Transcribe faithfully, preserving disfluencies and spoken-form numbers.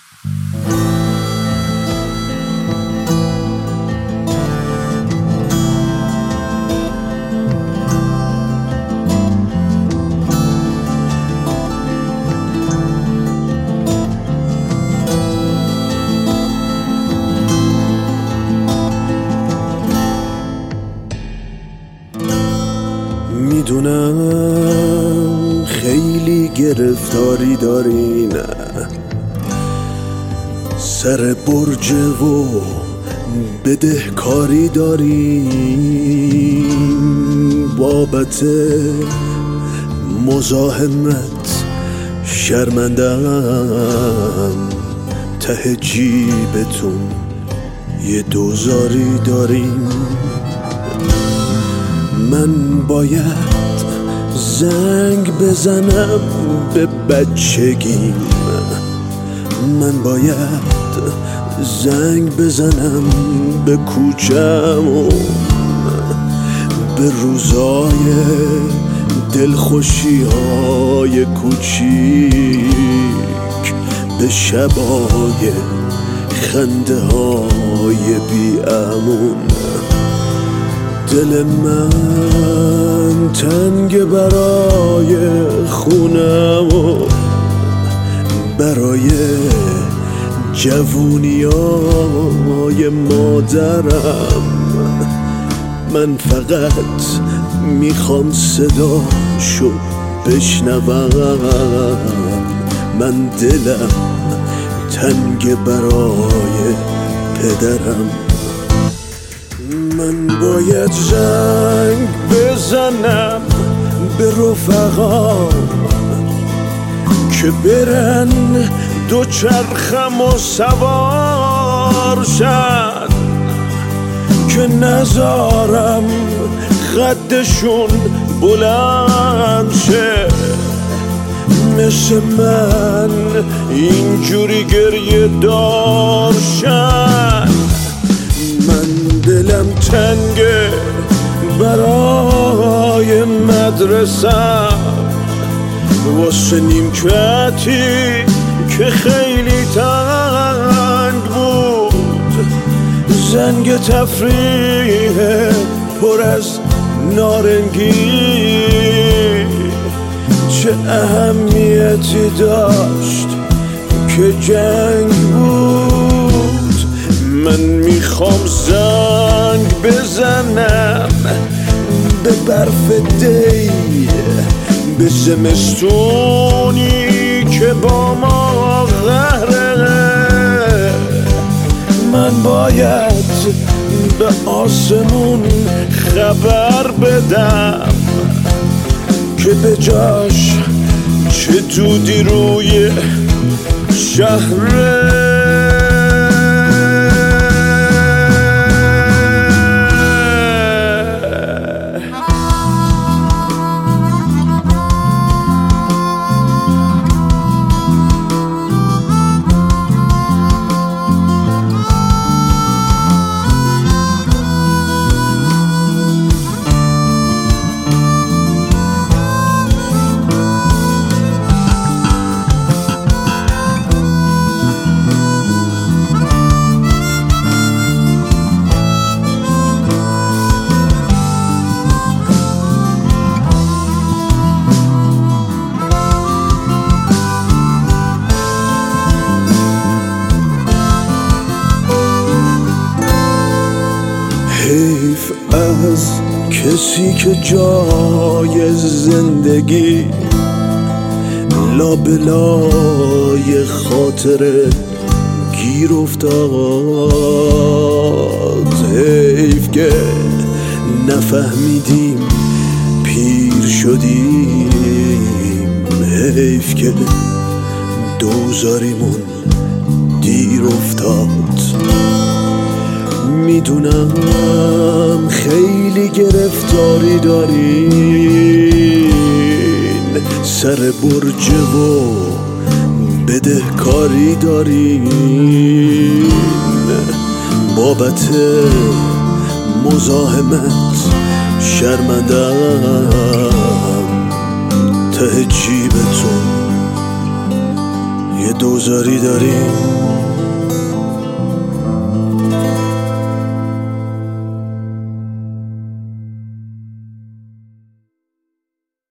میدونم خیلی گرفتاری داری، نه سر برج و بدهکاری داری، بابت مزاحمت شرمندم، ته جیبتون یه دوزاری داریم. من باید زنگ بزنم به بچگیم، من باید زنگ بزنم به کوچمون، به روزای دلخوشی های کوچیک، به شبای خنده های بی امون. دل من تنگ برای خونم و برای جوونیای مادرم. من فقط میخوام صداشو بشنوم، من دلم تنگ برای پدرم. من باید زنگ بزنم به رفقام که برن دو چرخم و سوار شن، که نذارم خدشون بلند شه، مثل من اینجوری گریه دار شن. من دلم تنگه برای مدرسم، واسه نیمکتی که خیلی تنگ بود، زنگ تفریح پر از نارنگی چه اهمیتی داشت که جنگ بود. من میخوام زنگ بزنم به برف دی، به زمستونی که با ما قهره. من باید به آسمون خبر بدم که به جاش چه دودی روی شهره. حیف از کسی که جای زندگی لابلای خاطره گیر افتاد. حیف که نفهمیدیم پیر شدیم، حیف که دوزاریمون دیر افتاد. میدونم خیلی گرفتاری دارین، سر برج و بدهکاری دارین، بابت مزاحمت شرمندم، ته جیبتون یه دوزاری داریم